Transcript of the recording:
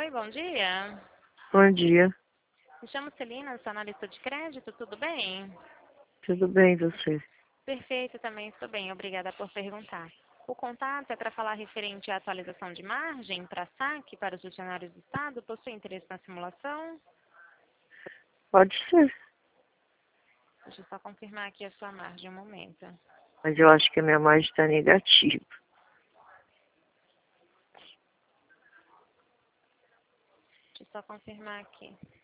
Oi, bom dia. Bom dia, Me chamo Celina, sou analista de crédito, tudo bem? tudo bem você? Perfeito, também estou bem, obrigada por perguntar. O contato é para falar referente à atualização de margem para saque para os funcionários do Estado. Possui interesse na simulação? Pode ser, Deixa eu só confirmar aqui a sua margem um momento. mas eu acho que a minha margem está negativa. Deixa eu só confirmar aqui.